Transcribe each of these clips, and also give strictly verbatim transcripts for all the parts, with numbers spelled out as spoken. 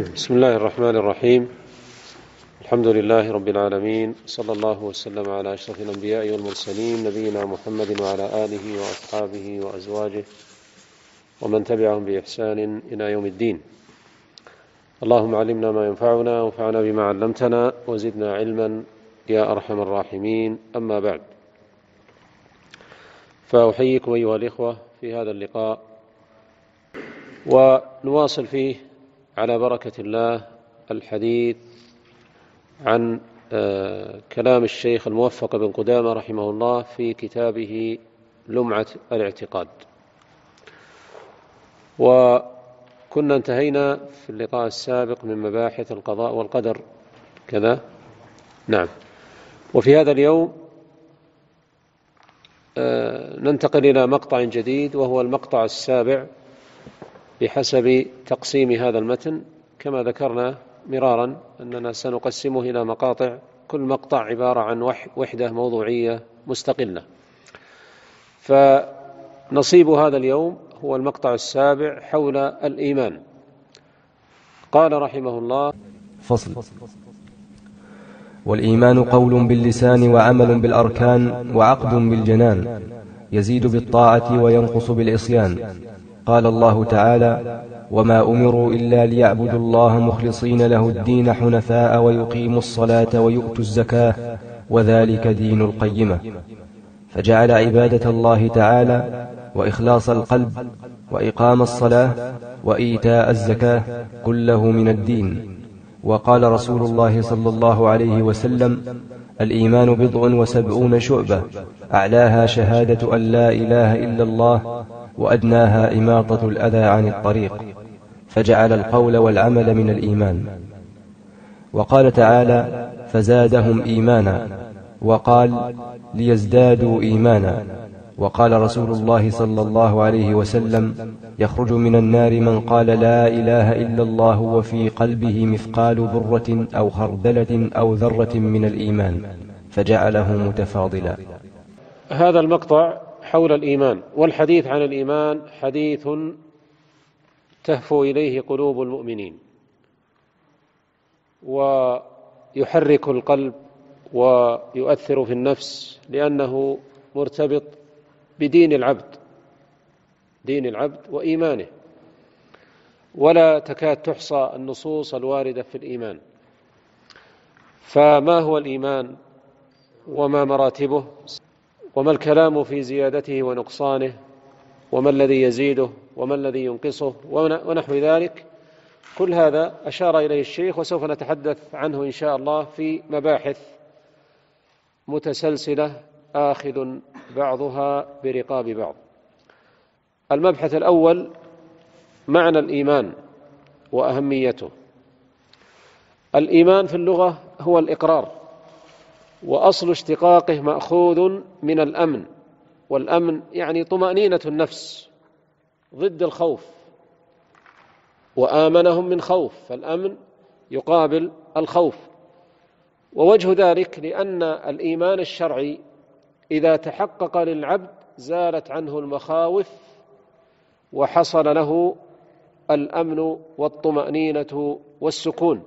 بسم الله الرحمن الرحيم. الحمد لله رب العالمين، صلى الله وسلم على أشرف الأنبياء والمرسلين، نبينا محمد وعلى آله وأصحابه وأزواجه ومن تبعهم بإحسان إلى يوم الدين. اللهم علمنا ما ينفعنا وانفعنا بما علمتنا وزدنا علما يا أرحم الراحمين. أما بعد، فأحييكم أيها الإخوة في هذا اللقاء، ونواصل فيه على بركة الله الحديث عن كلام الشيخ الموفق بن قدامة رحمه الله في كتابه لمعة الاعتقاد. وكنا انتهينا في اللقاء السابق من مباحث القضاء والقدر كذا، نعم. وفي هذا اليوم ننتقل إلى مقطع جديد، وهو المقطع السابع بحسب تقسيم هذا المتن. كما ذكرنا مرارا أننا سنقسمه إلى مقاطع، كل مقطع عبارة عن وحدة موضوعية مستقلة. فنصيب هذا اليوم هو المقطع السابع حول الإيمان. قال رحمه الله: فصل. والإيمان قول باللسان وعمل بالأركان وعقد بالجنان، يزيد بالطاعة وينقص بالعصيان. قال الله تعالى: وما أمروا إلا ليعبدوا الله مخلصين له الدين حنفاء ويقيموا الصلاة ويؤتوا الزكاة وذلك دين القيمة. فجعل عبادة الله تعالى وإخلاص القلب وإقام الصلاة وإيتاء الزكاة كله من الدين. وقال رسول الله صلى الله عليه وسلم: الإيمان بضع وسبعون شعبة، أعلاها شهادة أن لا إله إلا الله، وأدناها إماطة الأذى عن الطريق. فجعل القول والعمل من الإيمان. وقال تعالى: فزادهم إيمانا. وقال: ليزدادوا إيمانا. وقال رسول الله صلى الله عليه وسلم: يخرج من النار من قال لا إله إلا الله وفي قلبه مثقال ذرة أو خردلة أو ذرة من الإيمان. فجعله متفاضلا. هذا المقطع حول الإيمان، والحديث عن الإيمان حديث تهفو إليه قلوب المؤمنين، ويحرك القلب ويؤثر في النفس، لأنه مرتبط بدين العبد، دين العبد وإيمانه. ولا تكاد تحصى النصوص الواردة في الإيمان. فما هو الإيمان وما مراتبه، وما الكلام في زيادته ونقصانه، وما الذي يزيده وما الذي ينقصه ونحو ذلك، كل هذا أشار إليه الشيخ، وسوف نتحدث عنه إن شاء الله في مباحث متسلسلة آخذ بعضها برقاب بعض. المبحث الأول: معنى الإيمان وأهميته. الإيمان في اللغة هو الإقرار، وأصل اشتقاقه مأخوذ من الأمن، والأمن يعني طمأنينة النفس ضد الخوف، وآمنهم من خوف، فالأمن يقابل الخوف. ووجه ذلك لأن الإيمان الشرعي إذا تحقق للعبد زالت عنه المخاوف، وحصل له الأمن والطمأنينة والسكون.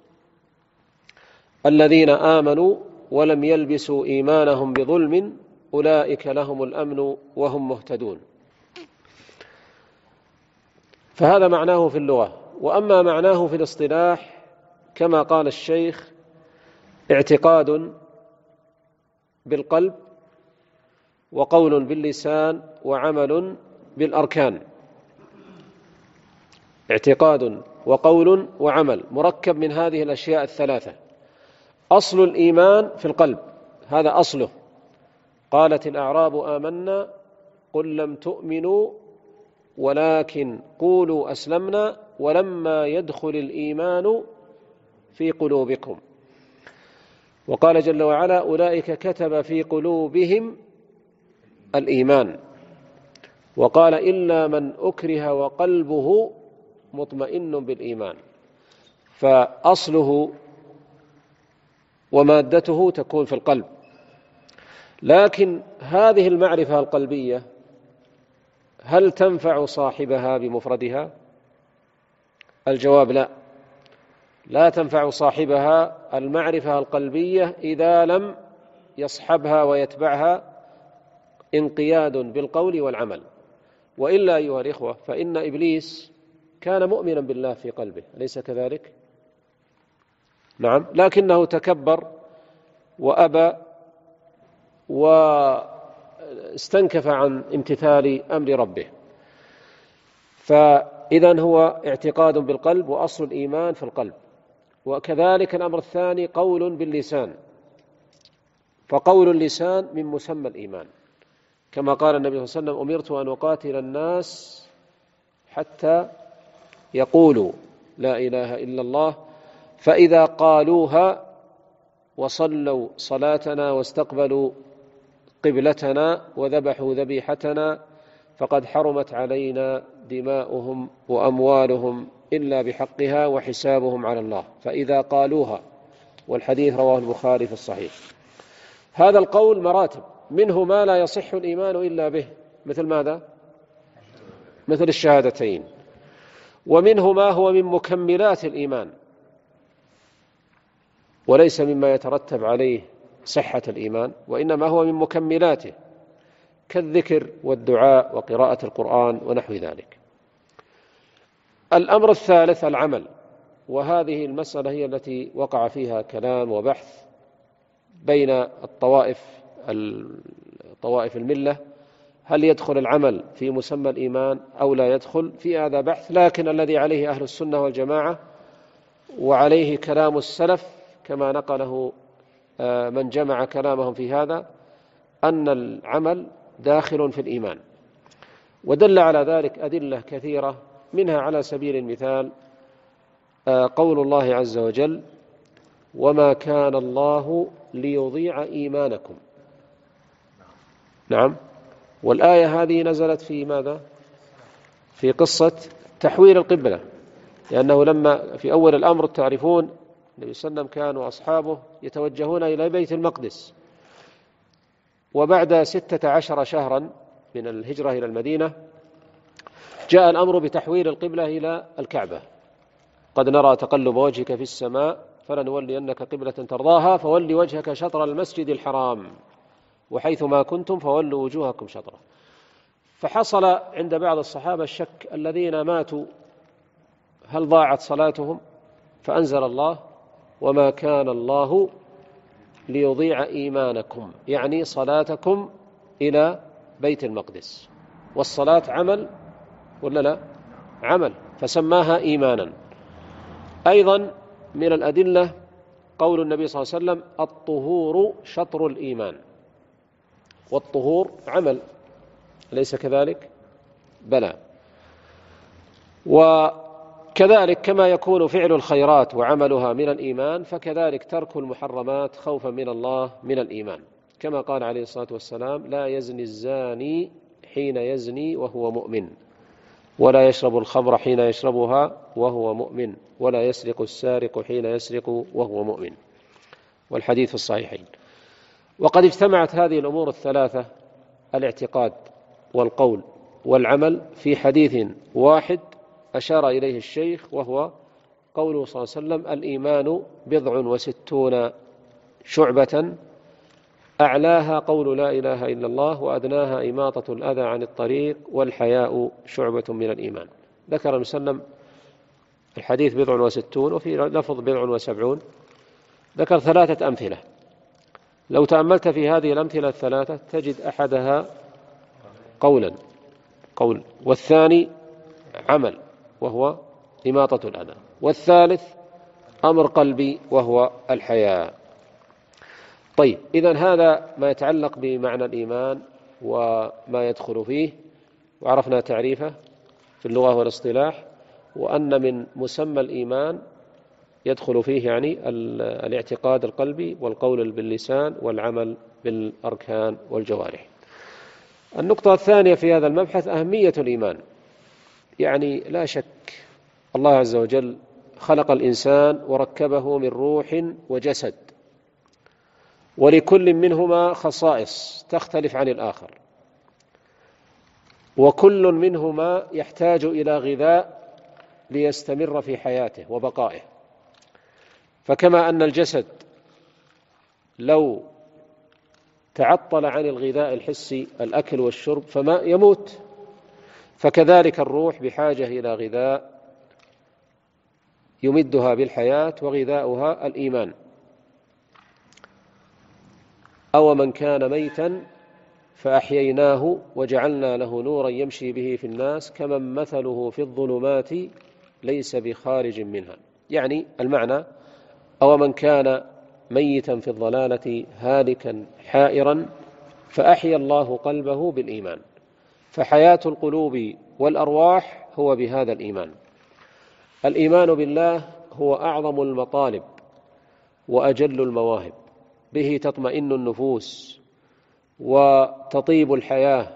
الذين آمنوا ولم يلبسوا إيمانهم بظلم أولئك لهم الأمن وهم مهتدون. فهذا معناه في اللغة. وأما معناه في الاصطلاح كما قال الشيخ: اعتقاد بالقلب، وقول باللسان، وعمل بالأركان. اعتقاد وقول وعمل مركب من هذه الأشياء الثلاثة. أصل الإيمان في القلب، هذا أصله. قالت الأعراب آمنا قل لم تؤمنوا ولكن قولوا أسلمنا ولما يدخل الإيمان في قلوبكم. وقال جل وعلا: أولئك كتب في قلوبهم الإيمان. وقال: إلا من أكره وقلبه مطمئن بالإيمان. فأصله ومادته تكون في القلب. لكن هذه المعرفة القلبية هل تنفع صاحبها بمفردها؟ الجواب لا. لا تنفع صاحبها المعرفة القلبية إذا لم يصحبها ويتبعها انقياد بالقول والعمل. وإلا أيها الإخوة فإن إبليس كان مؤمنا بالله في قلبه، أليس كذلك؟ نعم، لكنه تكبر وأبى واستنكف عن امتثال أمر ربه. فإذن هو اعتقاد بالقلب، وأصل الإيمان في القلب. وكذلك الأمر الثاني قول باللسان، فقول اللسان من مسمى الإيمان، كما قال النبي صلى الله عليه وسلم: أمرت أن أقاتل الناس حتى يقولوا لا إله إلا الله، فإذا قالوها وصلوا صلاتنا واستقبلوا قبلتنا وذبحوا ذبيحتنا فقد حرمت علينا دماؤهم وأموالهم إلا بحقها وحسابهم على الله. فإذا قالوها، والحديث رواه البخاري في الصحيح. هذا القول مراتب، منه ما لا يصح الإيمان إلا به، مثل ماذا؟ مثل الشهادتين. ومنه ما هو من مكملات الإيمان وليس مما يترتب عليه صحة الإيمان، وإنما هو من مكملاته، كالذكر والدعاء وقراءة القرآن ونحو ذلك. الأمر الثالث العمل، وهذه المسألة هي التي وقع فيها كلام وبحث بين الطوائف طوائف الملة، هل يدخل العمل في مسمى الإيمان أو لا يدخل؟ في هذا بحث، لكن الذي عليه أهل السنة والجماعة وعليه كلام السلف كما نقله من جمع كلامهم في هذا، أن العمل داخل في الإيمان. ودل على ذلك أدلة كثيرة، منها على سبيل المثال قول الله عز وجل: وما كان الله ليضيع إيمانكم. نعم، والآية هذه نزلت في ماذا؟ في قصة تحويل القبلة، لأنه لما في أول الأمر تعرفون النبي صلى الله عليه وسلم كان وأصحابه يتوجهون إلى بيت المقدس، وبعد ستة عشر شهرا من الهجرة إلى المدينة جاء الأمر بتحويل القبلة إلى الكعبة: قد نرى تقلب وجهك في السماء فلنولينك قبلة ترضاها فول وجهك شطر المسجد الحرام وحيث ما كنتم فولوا وجوهكم شطره. فحصل عند بعض الصحابة الشك: الذين ماتوا هل ضاعت صلاتهم؟ فأنزل الله: وما كان الله ليضيع إيمانكم، يعني صلاتكم إلى بيت المقدس. والصلاة عمل ولا لا؟ عمل، فسماها إيمانا. أيضا من الأدلة قول النبي صلى الله عليه وسلم: الطهور شطر الإيمان. والطهور عمل، أليس كذلك؟ بلى. وكذلك كما يكون فعل الخيرات وعملها من الإيمان، فكذلك ترك المحرمات خوفا من الله من الإيمان، كما قال عليه الصلاة والسلام: لا يزني الزاني حين يزني وهو مؤمن، ولا يشرب الخمر حين يشربها وهو مؤمن، ولا يسرق السارق حين يسرق وهو مؤمن. والحديث في الصحيحين. وقد اجتمعت هذه الأمور الثلاثة، الاعتقاد والقول والعمل، في حديث واحد أشار إليه الشيخ، وهو قوله صلى الله عليه وسلم: الإيمان بضع وستون شعبة أعلاها قول لا إله إلا الله وأدناها إماطة الأذى عن الطريق والحياء شعبة من الإيمان. ذكر المسلم الحديث بضع وستون، وفي لفظ بضع وسبعون. ذكر ثلاثة أمثلة، لو تأملت في هذه الأمثلة الثلاثة تجد أحدها قولا قول، والثاني عمل وهو إماطة الأذى، والثالث أمر قلبي وهو الحياء. طيب، إذن هذا ما يتعلق بمعنى الإيمان وما يدخل فيه، وعرفنا تعريفه في اللغة والاصطلاح، وأن من مسمى الإيمان يدخل فيه يعني الاعتقاد القلبي والقول باللسان والعمل بالأركان والجوارح. النقطة الثانية في هذا المبحث أهمية الإيمان. يعني لا شك الله عز وجل خلق الإنسان وركبه من روح وجسد، ولكل منهما خصائص تختلف عن الآخر، وكل منهما يحتاج إلى غذاء ليستمر في حياته وبقائه. فكما أن الجسد لو تعطل عن الغذاء الحسي الأكل والشرب فما يموت، فكذلك الروح بحاجة إلى غذاء يمدها بالحياة، وغذاؤها الإيمان. أو من كان ميتا فأحييناه وجعلنا له نورا يمشي به في الناس كمن مثله في الظلمات ليس بخارج منها. يعني المعنى: أو من كان ميتا في الضلالة هالكا حائرا فأحيا الله قلبه بالإيمان. فحياة القلوب والأرواح هو بهذا الإيمان. الإيمان بالله هو أعظم المطالب وأجل المواهب، به تطمئن النفوس وتطيب الحياة،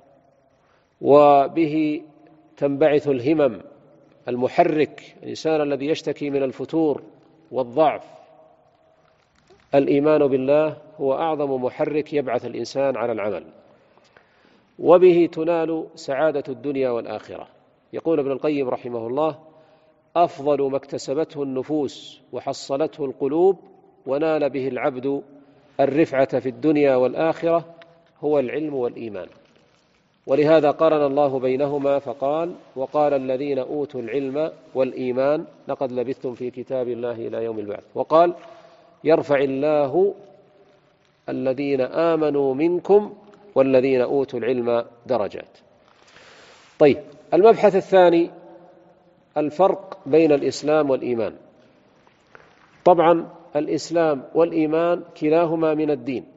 وبه تنبعث الهمم. المحرك الإنسان الذي يشتكي من الفتور والضعف، الإيمان بالله هو أعظم محرك يبعث الإنسان على العمل، وبه تنال سعادة الدنيا والآخرة. يقول ابن القيم رحمه الله: أفضل ما اكتسبته النفوس وحصلته القلوب ونال به العبد الرفعة في الدنيا والآخرة هو العلم والإيمان. ولهذا قارن الله بينهما فقال: وقال الذين أوتوا العلم والإيمان لقد لبثتم في كتاب الله إلى يوم البعث. وقال: يرفع الله الذين آمنوا منكم والذين أوتوا العلم درجات. طيب، المبحث الثاني: الفرق بين الإسلام والإيمان. طبعا الإسلام والإيمان كلاهما من الدين،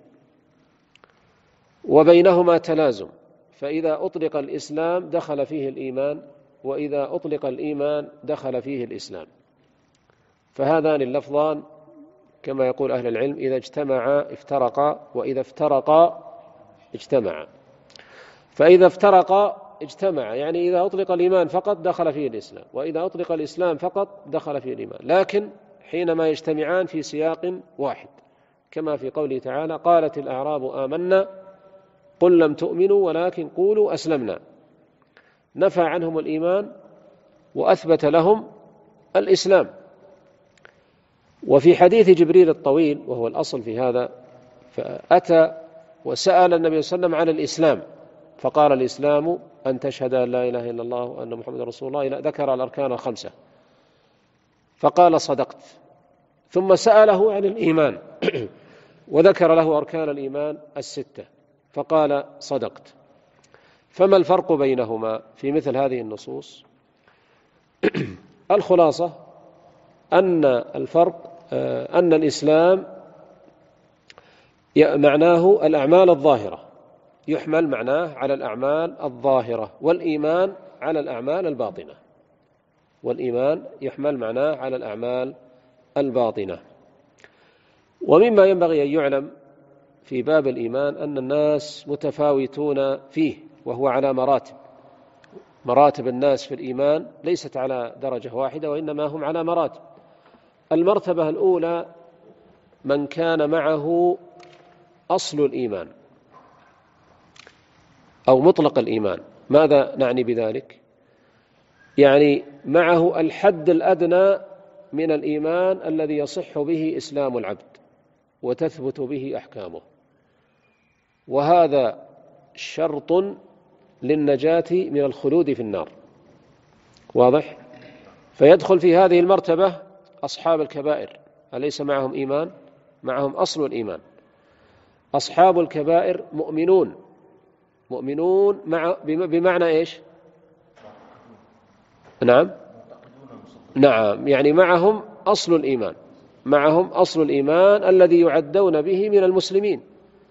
وبينهما تلازم، فإذا أطلق الإسلام دخل فيه الإيمان، وإذا أطلق الإيمان دخل فيه الإسلام. فهذان اللفظان كما يقول أهل العلم: إذا اجتمعا افترقا، وإذا افترقا اجتمعا. فإذا افترقا اجتمع، يعني إذا أطلق الإيمان فقط دخل فيه الإسلام، وإذا أطلق الإسلام فقط دخل فيه الإيمان، لكن حينما يجتمعان في سياق واحد، كما في قوله تعالى: قالت الأعراب آمنا قل لم تؤمنوا ولكن قولوا أسلمنا. نفى عنهم الإيمان وأثبت لهم الإسلام. وفي حديث جبريل الطويل، وهو الأصل في هذا، فأتى وسأل النبي صلى الله عليه وسلم عن الإسلام، فقال: الإسلام أن تشهد أن لا إله إلا الله وأن محمد رسول الله، ذكر الأركان الخمسة فقال: صدقت. ثم سأله عن الإيمان وذكر له أركان الإيمان الستة فقال: صدقت. فما الفرق بينهما في مثل هذه النصوص؟ الخلاصة أن الفرق أن الإسلام معناه الأعمال الظاهرة، يحمل معناه على الأعمال الظاهرة، والإيمان على الأعمال الباطنة، والإيمان يحمل معناه على الأعمال الباطنة. ومما ينبغي أن يعلم في باب الإيمان أن الناس متفاوتون فيه، وهو على مراتب. مراتب الناس في الإيمان ليست على درجة واحدة، وإنما هم على مراتب. المرتبة الأولى من كان معه أصل الإيمان أو مطلق الإيمان. ماذا نعني بذلك؟ يعني معه الحد الأدنى من الإيمان الذي يصح به إسلام العبد وتثبت به أحكامه، وهذا شرط للنجاة من الخلود في النار. واضح؟ فيدخل في هذه المرتبة أصحاب الكبائر، أليس معهم إيمان؟ معهم أصل الإيمان. أصحاب الكبائر مؤمنون، مؤمنون مع بمعنى إيش؟ نعم نعم يعني معهم أصل الإيمان، معهم أصل الإيمان الذي يعدون به من المسلمين.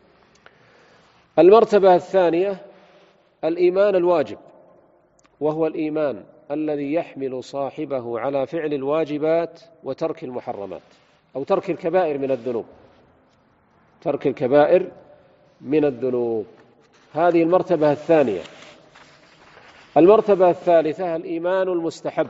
المرتبة الثانية الإيمان الواجب، وهو الإيمان الذي يحمل صاحبه على فعل الواجبات وترك المحرمات، أو ترك الكبائر من الذنوب، ترك الكبائر من الذنوب. هذه المرتبة الثانية. المرتبة الثالثة الإيمان المستحب،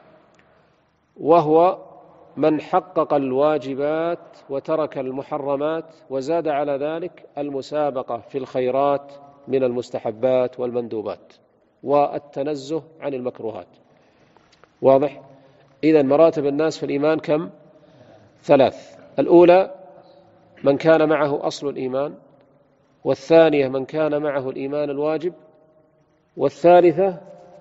وهو من حقق الواجبات وترك المحرمات، وزاد على ذلك المسابقة في الخيرات من المستحبات والمندوبات، والتنزه عن المكروهات. واضح؟ إذن مراتب الناس في الإيمان كم؟ ثلاث: الأولى من كان معه أصل الإيمان، والثانية من كان معه الإيمان الواجب، والثالثة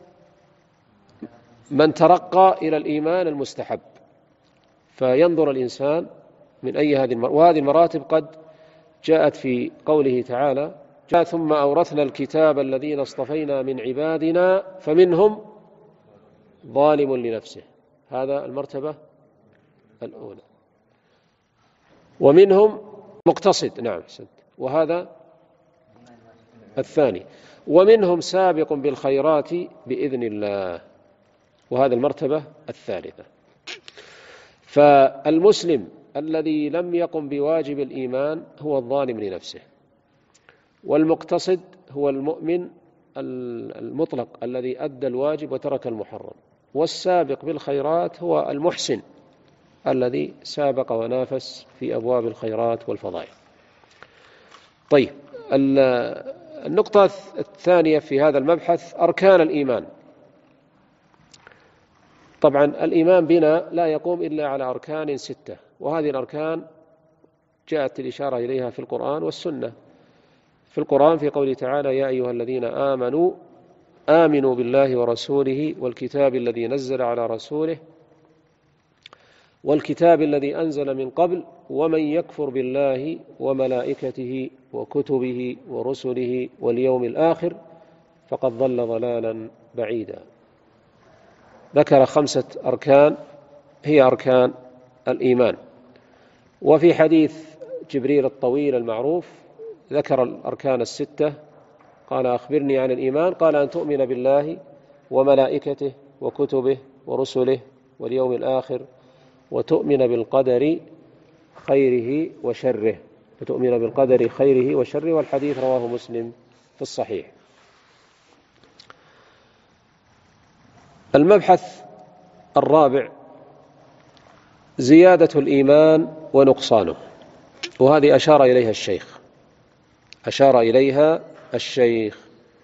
من ترقى إلى الإيمان المستحب. فينظر الإنسان من أي هذه المراتب، وهذه المراتب قد جاءت في قوله تعالى: جاء ثم أورثنا الكتاب الذين اصطفينا من عبادنا فمنهم ظالم لنفسه. هذا المرتبة الأولى. ومنهم مقتصد، نعم، وهذا الثاني. ومنهم سابق بالخيرات بإذن الله، وهذا المرتبة الثالثة. فالمسلم الذي لم يقم بواجب الإيمان هو الظالم لنفسه، والمقتصد هو المؤمن المطلق الذي أدى الواجب وترك المحرم، والسابق بالخيرات هو المحسن الذي سابق ونافس في أبواب الخيرات والفضائل. طيب، النقطة الثانية في هذا المبحث أركان الإيمان. طبعا الإيمان بنا لا يقوم إلا على أركان ستة، وهذه الأركان جاءت الإشارة إليها في القرآن والسنة. في القرآن في قوله تعالى: يا أيها الذين آمنوا آمنوا بالله ورسوله والكتاب الذي نزل على رسوله والكتاب الذي أنزل من قبل ومن يكفر بالله وملائكته وكتبه ورسله واليوم الآخر فقد ضل ضلالا بعيدا. ذكر خمسة أركان هي أركان الإيمان. وفي حديث جبريل الطويل المعروف ذكر الأركان الستة، قال: أخبرني عن الإيمان، قال: أن تؤمن بالله وملائكته وكتبه ورسله واليوم الآخر وتؤمن بالقدر خيره وشره وتؤمن بالقدر خيره وشره. والحديث رواه مسلم في الصحيح. المبحث الرابع زيادة الإيمان ونقصانه، وهذه أشار إليها الشيخ أشار إليها الشيخ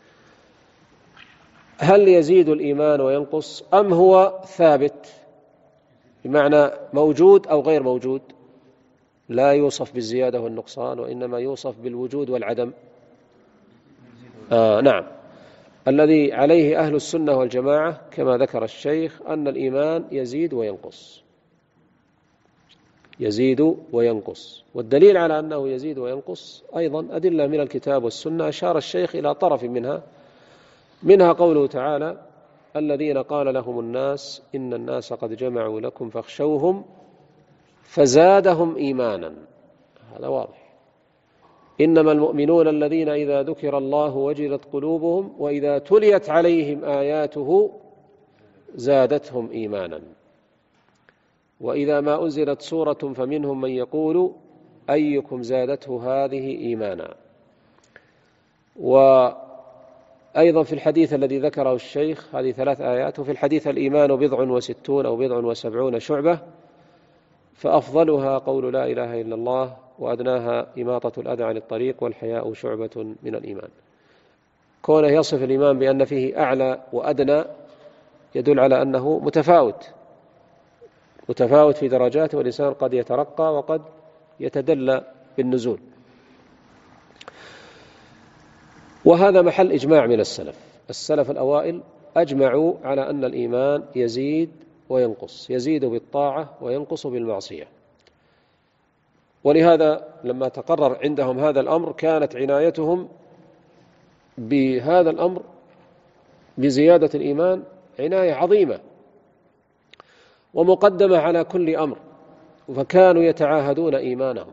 هل يزيد الإيمان وينقص أم هو ثابت، بمعنى موجود أو غير موجود؟ لا يوصف بالزيادة والنقصان، وإنما يوصف بالوجود والعدم. آه نعم، الذي عليه أهل السنة والجماعة كما ذكر الشيخ أن الإيمان يزيد وينقص يزيد وينقص والدليل على أنه يزيد وينقص أيضا أدلة من الكتاب والسنة. أشار الشيخ إلى طرف منها منها قوله تعالى: الذين قال لهم الناس إن الناس قد جمعوا لكم فاخشوهم فزادهم إيمانا. هذا واضح. إنما المؤمنون الذين إذا ذكر الله وجلت قلوبهم وإذا تليت عليهم آياته زادتهم إيمانا. وإذا ما أنزلت سورة فمنهم من يقول أيكم زادته هذه إيمانا. وأيضا في الحديث الذي ذكره الشيخ هذه ثلاث آيات. وفي الحديث: الإيمان بضع وستون أو بضع وسبعون شعبة فأفضلها قول لا إله إلا الله وأدناها إماطة الأذى عن الطريق والحياء شعبة من الإيمان. كونه يصف الإيمان بأن فيه أعلى وأدنى يدل على أنه متفاوت متفاوت في درجاته، والإنسان قد يترقى وقد يتدلى بالنزول. وهذا محل إجماع من السلف السلف الأوائل أجمعوا على أن الإيمان يزيد وينقص، يزيد بالطاعة وينقص بالمعصية. ولهذا لما تقرر عندهم هذا الأمر كانت عنايتهم بهذا الأمر بزيادة الإيمان عناية عظيمة ومقدمة على كل أمر، فكانوا يتعاهدون إيمانهم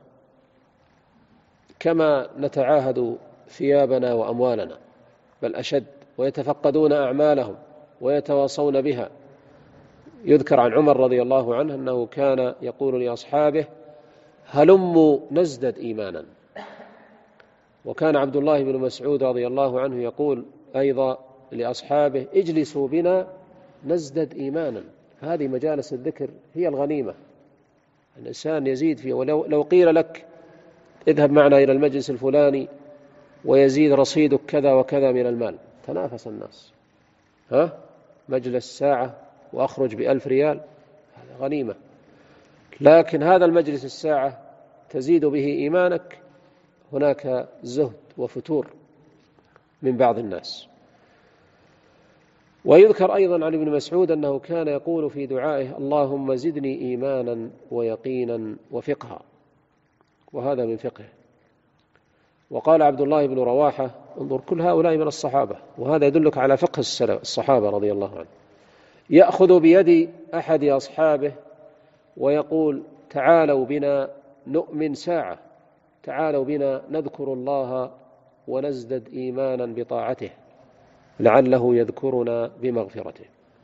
كما نتعاهد ثيابنا وأموالنا، بل أشد، ويتفقدون أعمالهم ويتواصون بها. يذكر عن عمر رضي الله عنه أنه كان يقول لأصحابه: هلموا نزدد إيمانا. وكان عبد الله بن مسعود رضي الله عنه يقول أيضا لأصحابه: اجلسوا بنا نزدد إيمانا. هذه مجالس الذكر هي الغنيمة، الإنسان يزيد فيها. ولو لو قيل لك اذهب معنا إلى المجلس الفلاني ويزيد رصيدك كذا وكذا من المال، تنافس الناس، ها مجلس ساعة وأخرج بألف ريال، هذا غنيمة. لكن هذا المجلس الساعة تزيد به إيمانك، هناك زهد وفتور من بعض الناس. ويذكر أيضا عن ابن مسعود أنه كان يقول في دعائه: اللهم زدني إيمانا ويقينا وفقها، وهذا من فقهه. وقال عبد الله بن رواحة: انظر كل هؤلاء من الصحابة، وهذا يدلك على فقه الصحابة رضي الله عنهم، يأخذ بيد أحد أصحابه ويقول: تعالوا بنا نؤمن ساعة، تعالوا بنا نذكر الله ونزدد إيمانا بطاعته لعله يذكرنا بمغفرته.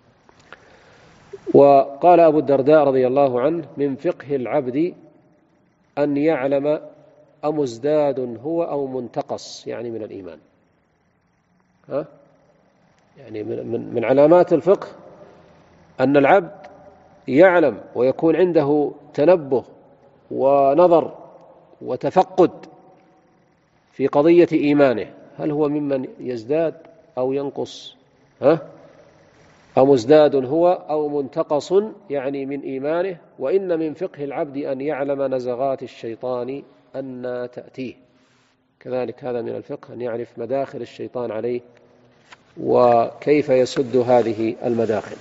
وقال أبو الدرداء رضي الله عنه: من فقه العبد أن يعلم أمزداد هو أو منتقص، يعني من الإيمان. ها؟ يعني من, من علامات الفقه أن العبد يعلم ويكون عنده تنبه ونظر وتفقد في قضية إيمانه، هل هو ممن يزداد أو ينقص؟ ها؟ أو مزداد هو أو منتقص، يعني من إيمانه. وإن من فقه العبد أن يعلم نزغات الشيطان أن تأتيه، كذلك هذا من الفقه، أن يعرف مداخل الشيطان عليه وكيف يسد هذه المداخل.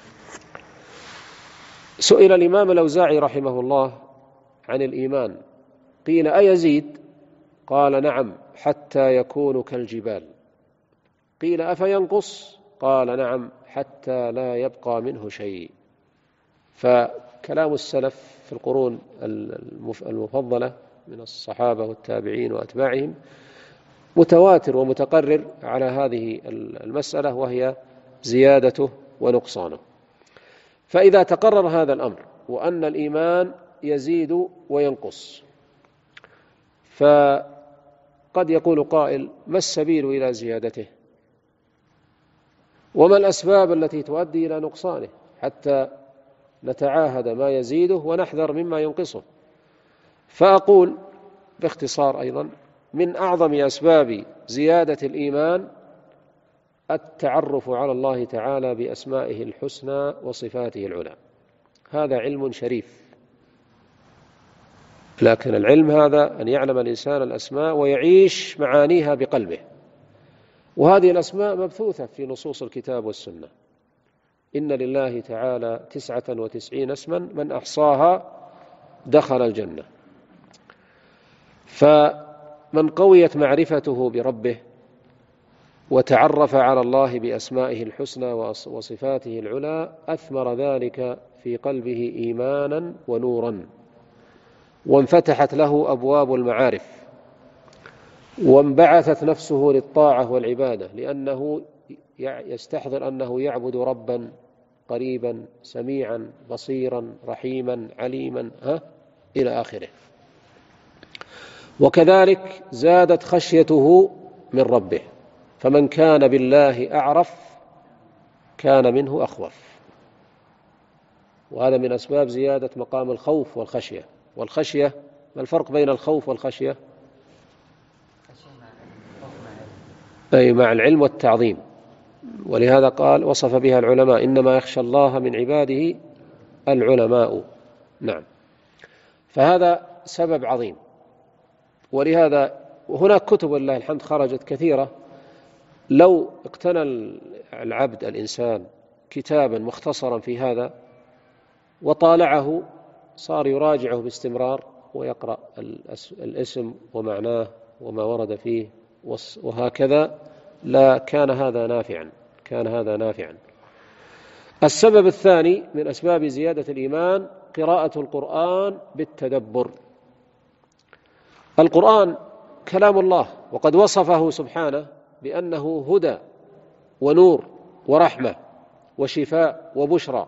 سئل الإمام الأوزاعي رحمه الله عن الإيمان، قيل: أيزيد؟ قال: نعم، حتى يكون كالجبال. قيل: أفينقص؟ قال: نعم، حتى لا يبقى منه شيء. فكلام السلف في القرون المفضلة من الصحابة والتابعين وأتباعهم متواتر ومتقرر على هذه المسألة، وهي زيادته ونقصانه. فإذا تقرر هذا الأمر وأن الإيمان يزيد وينقص، فقد يقول قائل: ما السبيل إلى زيادته؟ وما الأسباب التي تؤدي إلى نقصانه حتى نتعاهد ما يزيده ونحذر مما ينقصه؟ فأقول باختصار أيضا: من أعظم أسباب زيادة الإيمان التعرف على الله تعالى بأسمائه الحسنى وصفاته العلى. هذا علم شريف، لكن العلم هذا أن يعلم الإنسان الأسماء ويعيش معانيها بقلبه، وهذه الأسماء مبثوثة في نصوص الكتاب والسنة. إن لله تعالى تسعة وتسعين اسما من أحصاها دخل الجنة. فمن قويت معرفته بربه وتعرف على الله بأسمائه الحسنى وصفاته العلى أثمر ذلك في قلبه إيمانا ونورا، وانفتحت له أبواب المعارف، وانبعثت نفسه للطاعة والعبادة، لأنه يستحضر أنه يعبد ربا قريبا سميعا بصيرا رحيما عليما، ها؟ إلى آخره. وكذلك زادت خشيته من ربه، فمن كان بالله أعرف كان منه أخوف. وهذا من أسباب زيادة مقام الخوف والخشية. والخشية، ما الفرق بين الخوف والخشية؟ أي مع العلم والتعظيم، ولهذا قال وصف بها العلماء: إنما يخشى الله من عباده العلماء. نعم، فهذا سبب عظيم. ولهذا هناك كتب لله الحمد خرجت كثيرة، لو اقتنى العبد الإنسان كتابا مختصرا في هذا وطالعه صار يراجعه باستمرار ويقرأ الاسم ومعناه وما ورد فيه وهكذا، لا كان هذا نافعا كان هذا نافعا. السبب الثاني من أسباب زيادة الإيمان قراءة القرآن بالتدبر. القرآن كلام الله، وقد وصفه سبحانه بأنه هدى ونور ورحمة وشفاء وبشرى.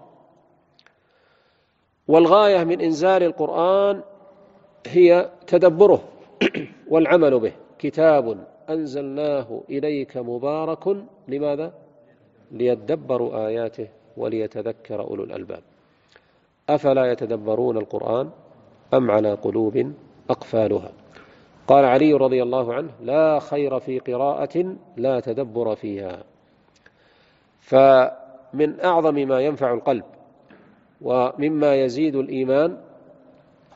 والغاية من إنزال القرآن هي تدبره والعمل به. كتاب أنزلناه إليك مبارك، لماذا؟ ليدبروا آياته وليتذكر أولو الألباب. أفلا يتدبرون القرآن أم على قلوب أقفالها؟ قال علي رضي الله عنه: لا خير في قراءة لا تدبر فيها. فمن أعظم ما ينفع القلب ومما يزيد الإيمان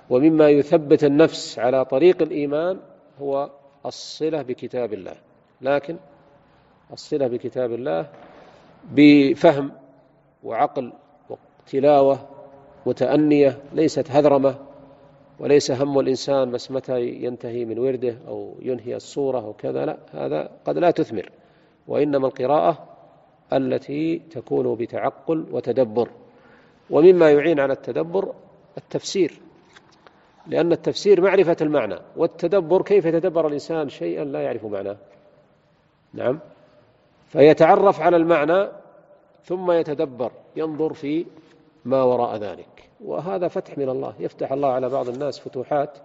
ومما يثبت النفس على طريق الإيمان هو الصلة بكتاب الله، لكن الصلة بكتاب الله بفهم وعقل وتلاوة وتأنية، ليست هذرمة، وليس هم الإنسان بس متى ينتهي من ورده أو ينهي الصورة وكذا، لا، هذا قد لا تثمر، وإنما القراءة التي تكون بتعقل وتدبر. ومما يعين على التدبر التفسير، لأن التفسير معرفة المعنى، والتدبر كيف يتدبر الإنسان شيئا لا يعرف معناه؟ نعم، فيتعرف على المعنى ثم يتدبر، ينظر في ما وراء ذلك، وهذا فتح من الله، يفتح الله على بعض الناس فتوحات،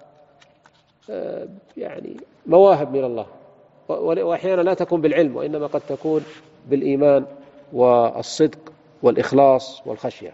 يعني مواهب من الله، وأحيانا لا تكون بالعلم، وإنما قد تكون بالإيمان والصدق والإخلاص والخشية.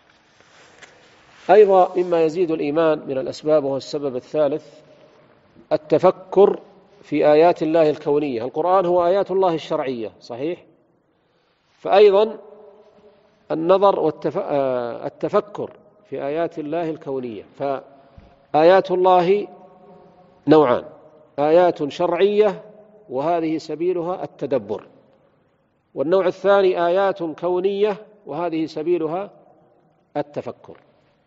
أيضا مما يزيد الإيمان من الأسباب، وهو السبب الثالث، التفكر في آيات الله الكونية. القرآن هو آيات الله الشرعية، صحيح؟ فأيضا النظر والتفكر في آيات الله الكونية، فآيات الله نوعان: آيات شرعية وهذه سبيلها التدبر، والنوع الثاني آيات كونية وهذه سبيلها التفكر.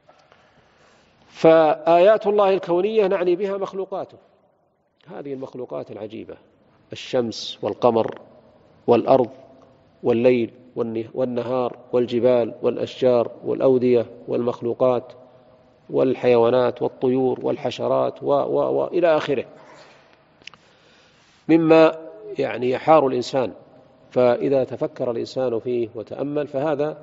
فآيات الله الكونية نعني بها مخلوقاته، هذه المخلوقات العجيبة: الشمس والقمر والأرض والليل والنهار والجبال والأشجار والأودية والمخلوقات والحيوانات والطيور والحشرات و و وإلى آخره، مما يعني يحار الإنسان. فإذا تفكر الإنسان فيه وتأمل فهذا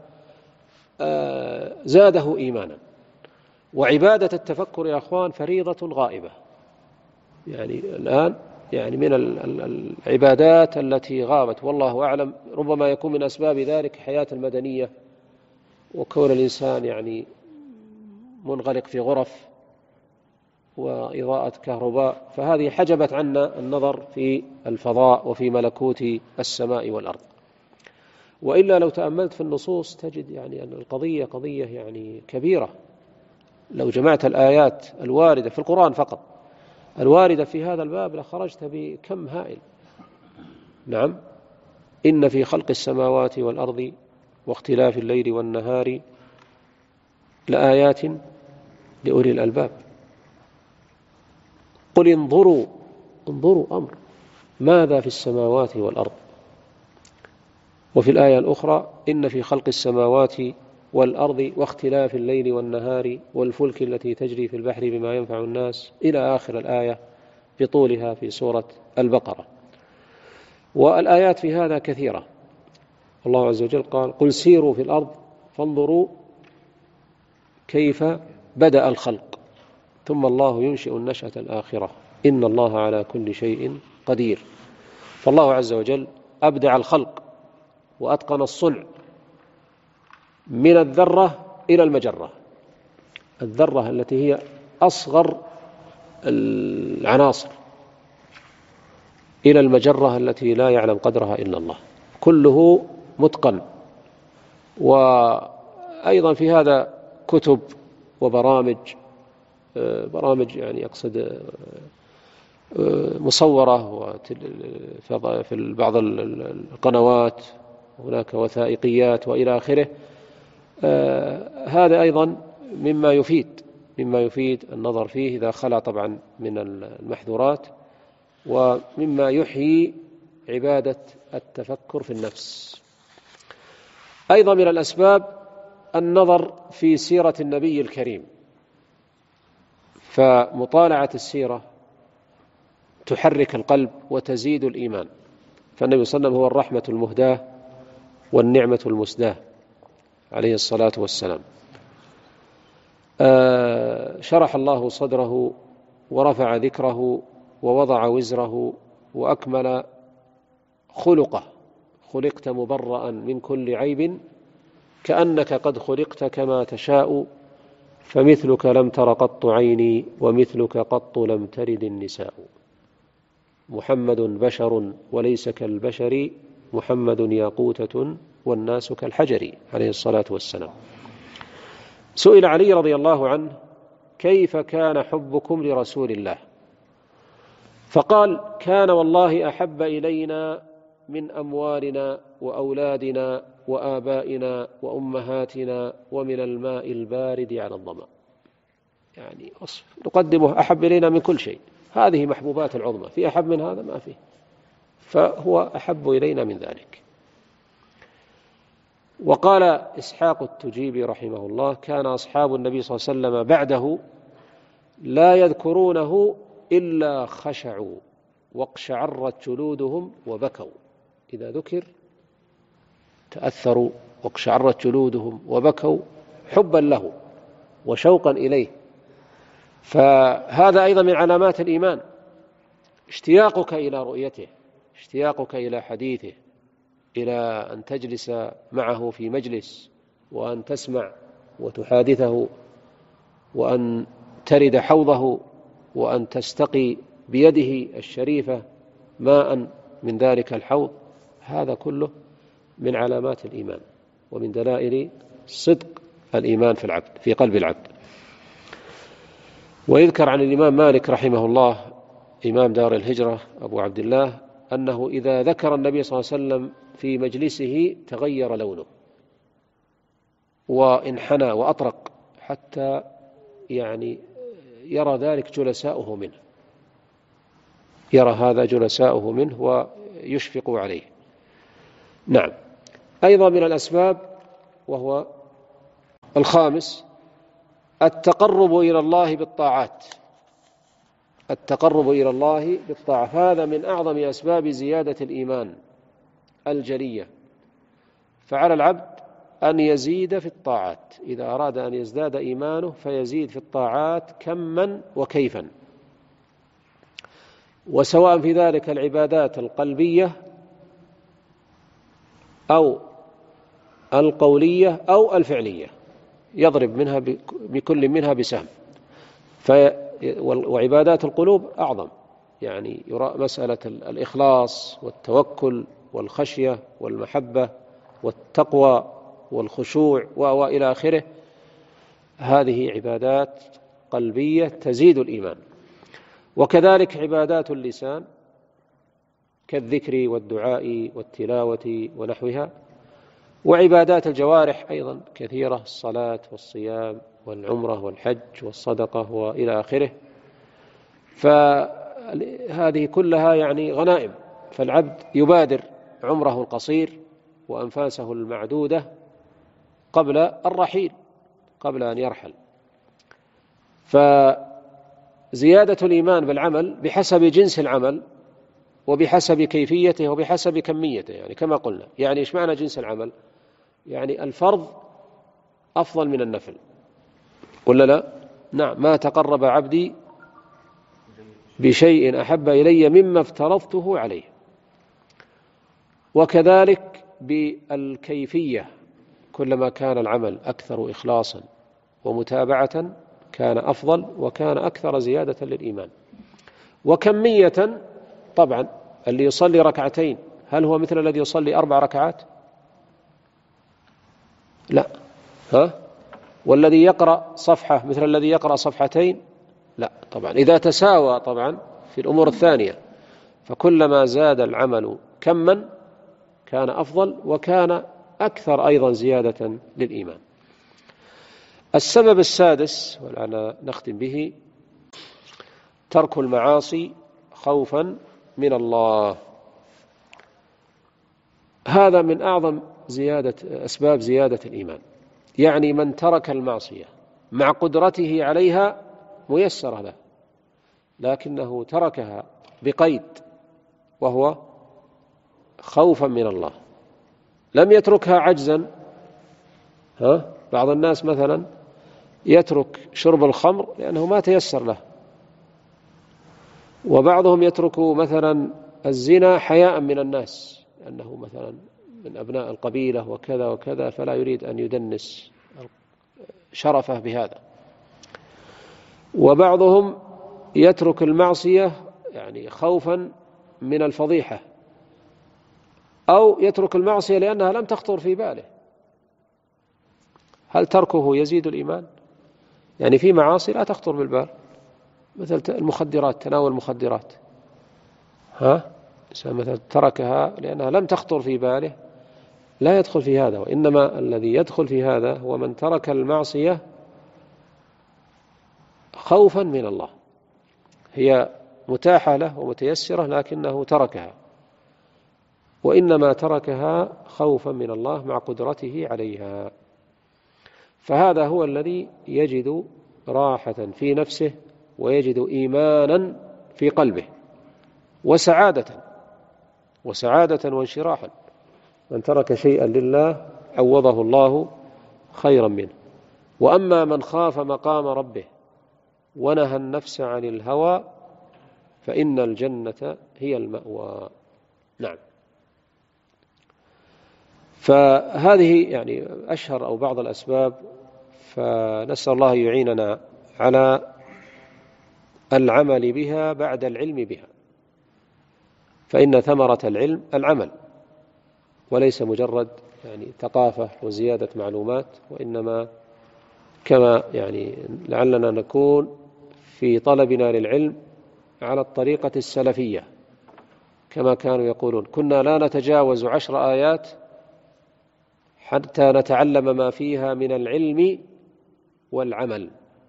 زاده إيمانا. وعبادة التفكر يا أخوان فريضة غائبة، يعني الآن يعني من العبادات التي غابت، والله أعلم، ربما يكون من أسباب ذلك حياة المدنية، وكون الإنسان يعني منغلق في غرف وإضاءة كهرباء، فهذه حجبت عنا النظر في الفضاء وفي ملكوت السماء والأرض. وإلا لو تأملت في النصوص تجد يعني أن القضية قضية يعني كبيرة. لو جمعت الآيات الواردة في القرآن فقط الواردة في هذا الباب لخرجت بكم هائل. نعم، إن في خلق السماوات والأرض واختلاف الليل والنهار لآيات لأولي الألباب. قل انظروا انظروا أمر ماذا في السماوات والأرض. وفي الآية الأخرى إن في خلق السماوات والأرض واختلاف الليل والنهار والفلك التي تجري في البحر بما ينفع الناس، إلى آخر الآية بطولها في سورة البقرة. والآيات في هذا كثيرة. الله عز وجل قال: قل سيروا في الأرض فانظروا كيف بدأ الخلق ثم الله ينشئ النشأة الآخرة إن الله على كل شيء قدير. فالله عز وجل أبدع الخلق وأتقن الصنع من الذرة إلى المجرة، الذرة التي هي أصغر العناصر إلى المجرة التي لا يعلم قدرها إلا الله، كله متقن. وأيضا في هذا كتب وبرامج، برامج يعني أقصد مصورة في بعض القنوات، هناك وثائقيات وإلى آخره. هذا أيضا مما يفيد مما يفيد النظر فيه إذا خلا طبعا من المحظورات، ومما يحيي عبادة التفكر في النفس. أيضا من الأسباب النظر في سيرة النبي الكريم، فمطالعة السيرة تحرك القلب وتزيد الإيمان. فالنبي صلى الله عليه وسلم هو الرحمة المهداة والنعمة المسداة عليه الصلاة والسلام. آه شرح الله صدره ورفع ذكره ووضع وزره وأكمل خلقه، خلقت مبرأ من كل عيب كأنك قد خلقت كما تشاء، فمثلك لم تر قط عيني ومثلك قط لم ترد النساء. محمد بشر وليس كالبشر، محمد ياقوتة والناس كالحجر عليه الصلاة والسلام. سئل علي رضي الله عنه: كيف كان حبكم لرسول الله؟ فقال: كان والله أحب إلينا من أموالنا وأولادنا وآبائنا وأمهاتنا ومن الماء البارد على الظمأ. يعني وصف نقدمه أحب إلينا من كل شيء، هذه محبوبات العظمى، في أحب من هذا؟ ما فيه، فهو أحب إلينا من ذلك. وقال إسحاق التجيبي رحمه الله: كان أصحاب النبي صلى الله عليه وسلم بعده لا يذكرونه إلا خشعوا واقشعرت جلودهم وبكوا. إذا ذكر تأثروا واقشعرت جلودهم وبكوا حبا له وشوقا إليه. فهذا أيضا من علامات الإيمان، اشتياقك إلى رؤيته، اشتياقك إلى حديثه، إلى أن تجلس معه في مجلس وأن تسمع وتحادثه وأن ترد حوضه وأن تستقي بيده الشريفة ماء من ذلك الحوض. هذا كله من علامات الإيمان ومن دلائل صدق الإيمان في العبد، في قلب العبد. ويذكر عن الإمام مالك رحمه الله إمام دار الهجرة أبو عبد الله أنه إذا ذكر النبي صلى الله عليه وسلم في مجلسه تغير لونه وانحنى وأطرق حتى يعني يرى ذلك جلساؤه منه، يرى هذا جلساؤه منه ويشفق عليه. نعم. أيضا من الأسباب وهو الخامس التقرب إلى الله بالطاعات. التقرب إلى الله بالطاعة هذا من أعظم أسباب زيادة الإيمان الجلية. فعلى العبد أن يزيد في الطاعات، إذا أراد أن يزداد إيمانه فيزيد في الطاعات كما وكيفا، وسواء في ذلك العبادات القلبية أو القولية أو الفعلية، يضرب منها بكل منها بسهم. وعبادات القلوب أعظم، يعني يرى مسألة الإخلاص والتوكل والخشية والمحبة والتقوى والخشوع وإلى آخره، هذه عبادات قلبية تزيد الإيمان. وكذلك عبادات اللسان كالذكر والدعاء والتلاوة ونحوها، وعبادات الجوارح أيضا كثيرة، الصلاة والصيام والعمرة والحج والصدقة وإلى آخره. فهذه كلها يعني غنائم، فالعبد يبادر عمره القصير وأنفاسه المعدودة قبل الرحيل، قبل أن يرحل. فزيادة الإيمان بالعمل بحسب جنس العمل وبحسب كيفيته وبحسب كميته، يعني كما قلنا. يعني إيش معنى جنس العمل؟ يعني الفرض أفضل من النفل ولا لا؟ نعم. ما تقرب عبدي بشيء أحب إلي مما افترضته عليه. وكذلك بالكيفية، كلما كان العمل أكثر إخلاصا ومتابعة كان أفضل وكان أكثر زيادة للإيمان. وكمية، طبعا اللي يصلي ركعتين هل هو مثل الذي يصلي أربع ركعات؟ لا. ها؟ والذي يقرأ صفحة مثل الذي يقرأ صفحتين؟ لا طبعا. إذا تساوى طبعا في الأمور الثانية، فكلما زاد العمل كما كان أفضل وكان أكثر أيضا زيادة للإيمان. السبب السادس والآن نختم به ترك المعاصي خوفا من الله. هذا من أعظم زيادة أسباب زيادة الإيمان. يعني من ترك المعصية مع قدرته عليها ميسر له، لكنه تركها بقيد وهو خوفا من الله، لم يتركها عجزا. ها؟ بعض الناس مثلا يترك شرب الخمر لأنه ما تيسر له، وبعضهم يترك مثلا الزنا حياء من الناس لأنه مثلا من أبناء القبيلة وكذا وكذا، فلا يريد أن يدنس شرفه بهذا. وبعضهم يترك المعصية يعني خوفا من الفضيحة، أو يترك المعصية لأنها لم تخطر في باله. هل تركه يزيد الإيمان؟ يعني في معاصي لا تخطر بالبال، مثل المخدرات، تناول المخدرات، ها مثلا تركها لأنها لم تخطر في باله، لا يدخل في هذا. وإنما الذي يدخل في هذا هو من ترك المعصية خوفا من الله، هي متاحة له ومتيسرة لكنه تركها، وإنما تركها خوفا من الله مع قدرته عليها. فهذا هو الذي يجد راحة في نفسه ويجد إيمانا في قلبه وسعادة وسعادة وانشراحا. من ترك شيئا لله عوضه الله خيرا منه. وأما من خاف مقام ربه ونهى النفس عن الهوى فإن الجنة هي المأوى. نعم. فهذه يعني أشهر أو بعض الأسباب، فنسأل الله يعيننا على العمل بها بعد العلم بها، فإن ثمرة العلم العمل وليس مجرد يعني ثقافة وزيادة معلومات، وإنما كما يعني لعلنا نكون في طلبنا للعلم على الطريقة السلفية، كما كانوا يقولون: كنا لا نتجاوز عشر آيات حتى نتعلم ما فيها من العلم والعمل.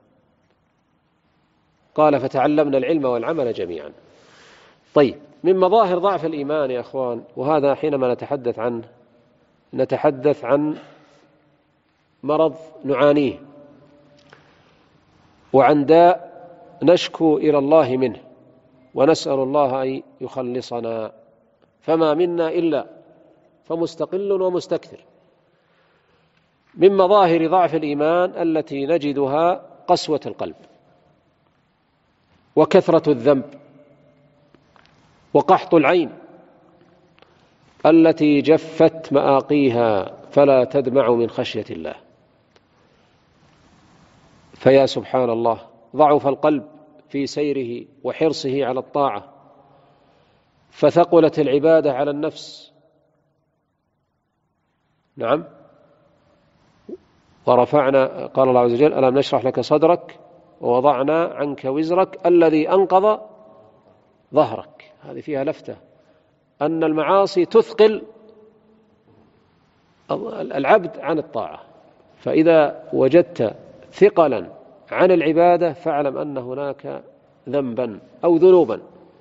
قال: فتعلمنا العلم والعمل جميعا. طيب، من مظاهر ضعف الإيمان يا أخوان، وهذا حينما نتحدث عنه نتحدث عن مرض نعانيه وعن داء نشكو إلى الله منه ونسأل الله أن يخلصنا، فما منا إلا فمستقل ومستكثر. من مظاهر ضعف الإيمان التي نجدها قسوة القلب وكثرة الذنب وقحط العين التي جفت مآقيها فلا تدمع من خشية الله. فيا سبحان الله، ضعف القلب في سيره وحرصه على الطاعة، فثقلت العبادة على النفس. نعم. ورفعنا، قال الله عز وجل: ألم نشرح لك صدرك ووضعنا عنك وزرك الذي أنقض ظهرك. هذه فيها لفتة أن المعاصي تثقل العبد عن الطاعة، فإذا وجدت ثقلا عن العبادة فاعلم أن هناك ذنبا أو ذنوبا.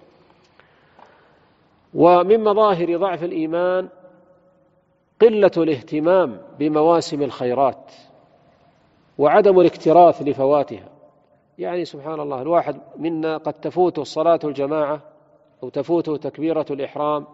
ومن مظاهر ضعف الإيمان قلة الاهتمام بمواسم الخيرات وعدم الاكتراث لفواتها. يعني سبحان الله، الواحد منا قد تفوته صلاة الجماعة أو تفوته تكبيرة الإحرام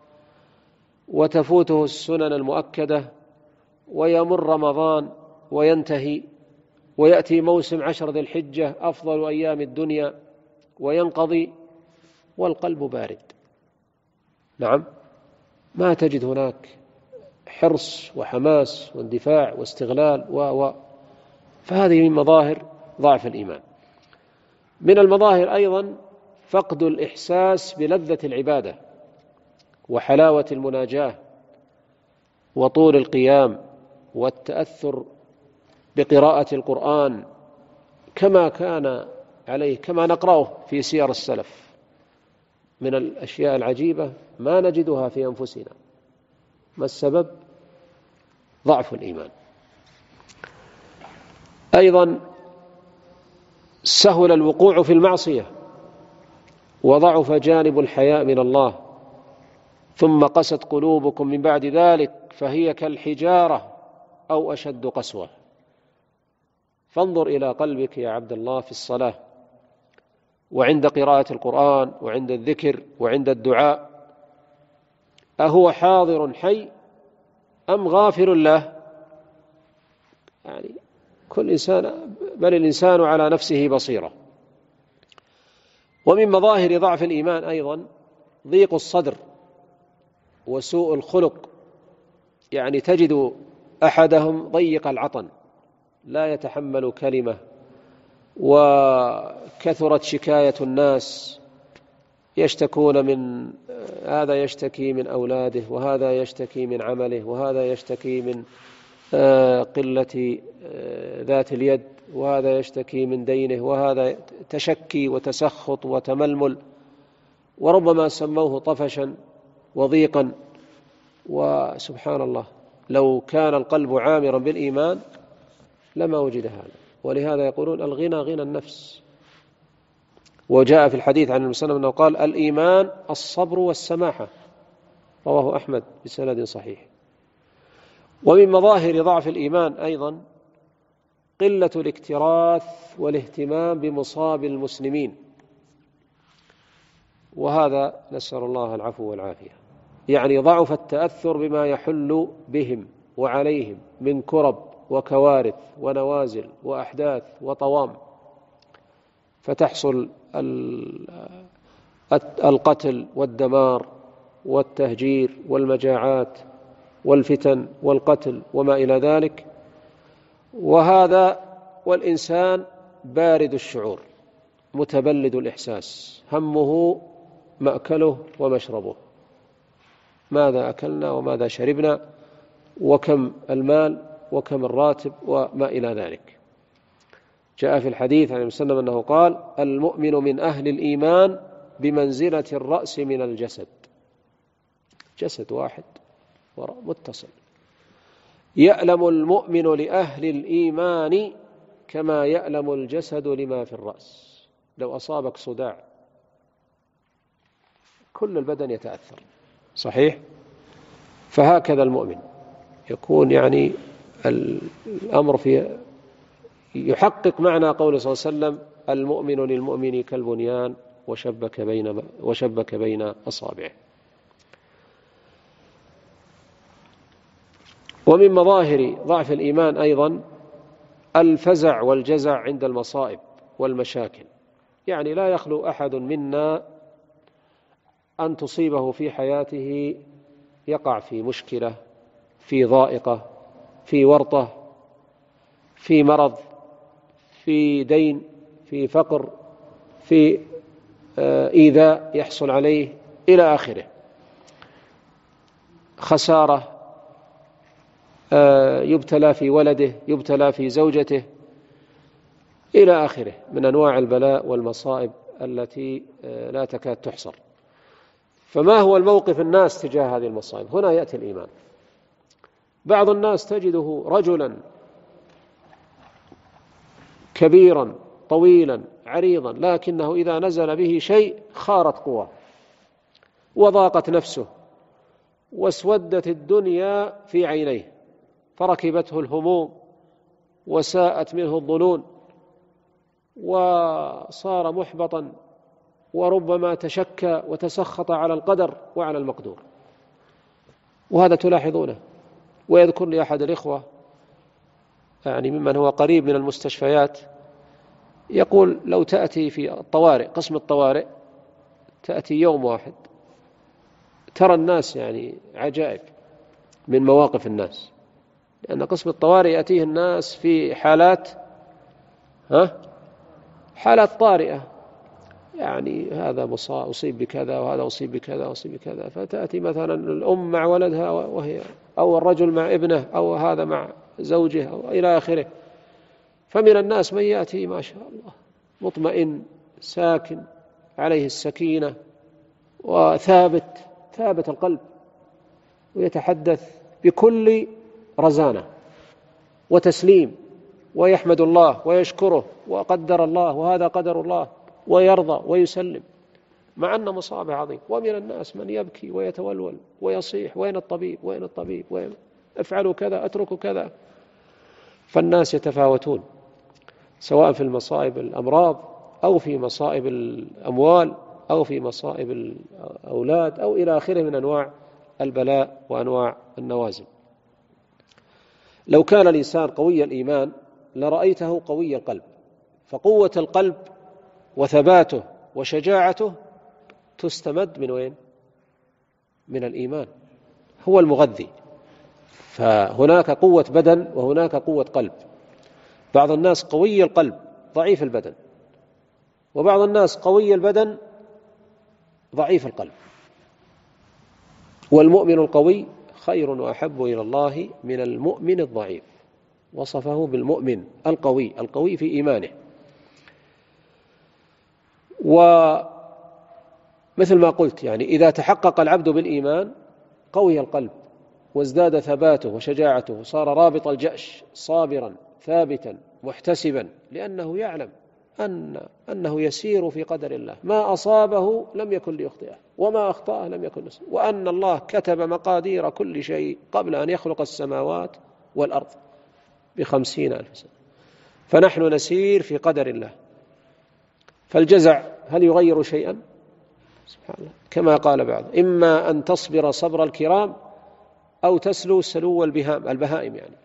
وتفوته السنن المؤكدة، ويمر رمضان وينتهي ويأتي موسم عشر ذي الحجة أفضل أيام الدنيا وينقضي والقلب بارد. نعم، ما تجد هناك حرص وحماس واندفاع واستغلال و و فهذه من مظاهر ضعف الإيمان. من المظاهر أيضا فقد الإحساس بلذة العبادة وحلاوة المناجاة وطول القيام والتأثر بقراءة القرآن كما كان عليه، كما نقرأه في سير السلف من الأشياء العجيبة ما نجدها في أنفسنا. ما السبب؟ ضعف الإيمان. أيضا سهل الوقوع في المعصية وضعف جانب الحياء من الله، ثم قست قلوبكم من بعد ذلك فهي كالحجارة أو أشد قسوة. فانظر إلى قلبك يا عبد الله في الصلاة وعند قراءة القرآن وعند الذكر وعند الدعاء، أهو حاضر حي أم غافل له؟ يعني كل إنسان، بل الإنسان على نفسه بصيرة. ومن مظاهر ضعف الإيمان أيضا ضيق الصدر وسوء الخلق. يعني تجد أحدهم ضيق العطن لا يتحمل كلمة، وكثرت شكاية الناس، يشتكون من هذا، يشتكي من أولاده، وهذا يشتكي من عمله، وهذا يشتكي من قلة ذات اليد، وهذا يشتكي من دينه، وهذا تشكي وتسخط وتململ، وربما سموه طفشا وضيقا. وسبحان الله، لو كان القلب عامرا بالإيمان لما وجد هذا. ولهذا يقولون الغنى غنى النفس. وجاء في الحديث عن النبي صلى الله عليه وسلم أنه قال: الإيمان الصبر والسماحة، رواه أحمد بسند صحيح. ومن مظاهر ضعف الإيمان أيضا قلة الاكتراث والاهتمام بمصاب المسلمين، وهذا نسأل الله العفو والعافية. يعني ضعف التأثر بما يحل بهم وعليهم من كرب وكوارث ونوازل وأحداث وطوام، فتحصل القتل والدمار والتهجير والمجاعات والفتن والقتل وما إلى ذلك. وهذا والإنسان بارد الشعور متبلد الإحساس، همه مأكله ومشربه، ماذا أكلنا وماذا شربنا وكم المال وكم الراتب وما إلى ذلك. جاء في الحديث عن النبي صلى الله عليه وسلم أنه قال: المؤمن من أهل الإيمان بمنزلة الرأس من الجسد، جسد واحد متصل. يألم المؤمن لأهل الإيمان كما يألم الجسد لما في الرأس. لو أصابك صداع كل البدن يتأثر، صحيح؟ فهكذا المؤمن يكون يعني الأمر في يحقق معنى قوله صلى الله عليه وسلم: المؤمن للمؤمن كالبنيان وشبك بين وشبك بين أصابعه. ومن مظاهر ضعف الإيمان أيضا الفزع والجزع عند المصائب والمشاكل. يعني لا يخلو أحد منا أن تصيبه في حياته، يقع في مشكلة، في ضائقة، في ورطة، في مرض، في دين، في فقر، في إيذاء يحصل عليه إلى آخره، خسارة، يبتلى في ولده، يبتلى في زوجته، إلى آخره من أنواع البلاء والمصائب التي لا تكاد تحصر. فما هو الموقف الناس تجاه هذه المصائب؟ هنا يأتي الإيمان. بعض الناس تجده رجلا كبيرا طويلا عريضا، لكنه إذا نزل به شيء خارت قواه وضاقت نفسه واسودت الدنيا في عينيه، فركبته الهموم وساءت منه الظنون وصار محبطا، وربما تشكى وتسخط على القدر وعلى المقدور. وهذا تلاحظونه. ويذكر لي أحد الإخوة يعني ممن هو قريب من المستشفيات، يقول: لو تأتي في الطوارئ، قسم الطوارئ، تأتي يوم واحد ترى الناس يعني عجائب من مواقف الناس، لأن قسم الطوارئ يأتيه الناس في حالات ها حالات طارئة، يعني هذا أصيب بكذا وهذا أصيب بكذا وأصيب بكذا. فتأتي مثلا الأم مع ولدها وهي، أو الرجل مع ابنه، أو هذا مع زوجه، أو إلى آخره. فمن الناس من يأتي ما شاء الله مطمئن ساكن عليه السكينة وثابت ثابت القلب، ويتحدث بكل رزانة وتسليم، ويحمد الله ويشكره وقدر الله وهذا قدر الله، ويرضى ويسلم، مع أن مصابه عظيم. ومن الناس من يبكي ويتولول ويصيح: وين الطبيب وين الطبيب وين افعلوا كذا اتركوا كذا. فالناس يتفاوتون، سواء في المصائب الأمراض أو في مصائب الأموال أو في مصائب الأولاد أو إلى آخره من أنواع البلاء وأنواع النوازل. لو كان الإنسان قوي الإيمان لرأيته قوي القلب، فقوة القلب وثباته وشجاعته تستمد من وين؟ من الإيمان، هو المغذي. فهناك قوة بدن وهناك قوة قلب. بعض الناس قوي القلب ضعيف البدن، وبعض الناس قوي البدن ضعيف القلب. والمؤمن القوي خير وأحب إلى الله من المؤمن الضعيف. وصفه بالمؤمن القوي، القوي في إيمانه. ومثل ما قلت يعني إذا تحقق العبد بالإيمان قوي القلب وازداد ثباته وشجاعته، صار رابط الجأش صابرا ثابتا محتسبا، لأنه يعلم أن أنه يسير في قدر الله، ما أصابه لم يكن ليخطئه وما أخطأه لم يكن ليصيبه، وأن الله كتب مقادير كل شيء قبل أن يخلق السماوات والأرض بخمسين ألف سنة، فنحن نسير في قدر الله. فالجزع هل يغير شيئا؟ سبحان الله، كما قال بعض: إما أن تصبر صبر الكرام أو تسلو سلو البهائم البهائم يعني.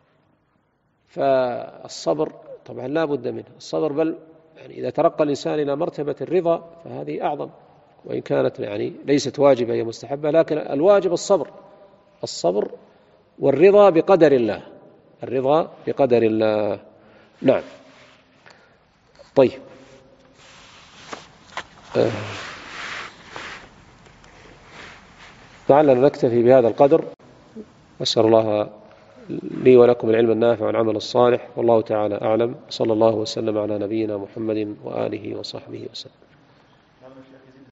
فالصبر طبعا لا بد منه، الصبر بل يعني إذا ترقى الإنسان إلى مرتبة الرضا فهذه أعظم، وإن كانت يعني ليست واجبة هي مستحبة، لكن الواجب الصبر، الصبر والرضا بقدر الله، الرضا بقدر الله. نعم. طيب، آه. لعلنا نكتفي بهذا القدر. أسأل الله لي ولكم العلم النافع والعمل الصالح، والله تعالى أعلم. صلى الله وسلم على نبينا محمد وآله وصحبه وسلم.